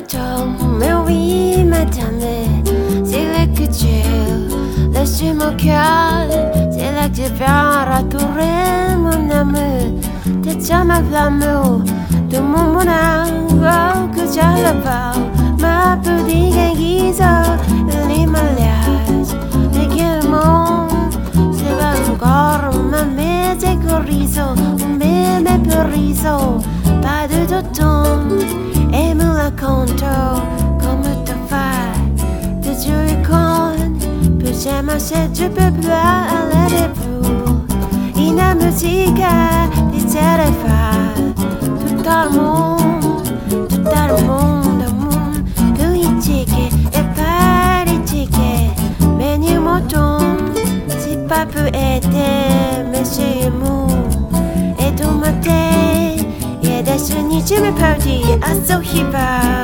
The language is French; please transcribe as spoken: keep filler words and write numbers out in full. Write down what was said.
monotone, mais oui, madame, c'est là que tu laisses mon cœur, c'est là que tu viens ratourner mon amour. T'es déjà ma flamme, de mon bonheur, que j'ai la peur, ma petite guise, les malaises, les guillemets, c'est pas encore ma mère, corriso, mais mes puriso, pas de tonton, et me la conto, comme ta femme, de Dieu et con, peu j'aime acheter du peuple à la début, in la musique, des téléphones, tout le monde, tout le monde, le monde, que il tique, et pas les tickets, mais ni mouton, si pas peut aider, mais c'est mou, et tout matin, et des sonies, je me perdis, à ce qui va.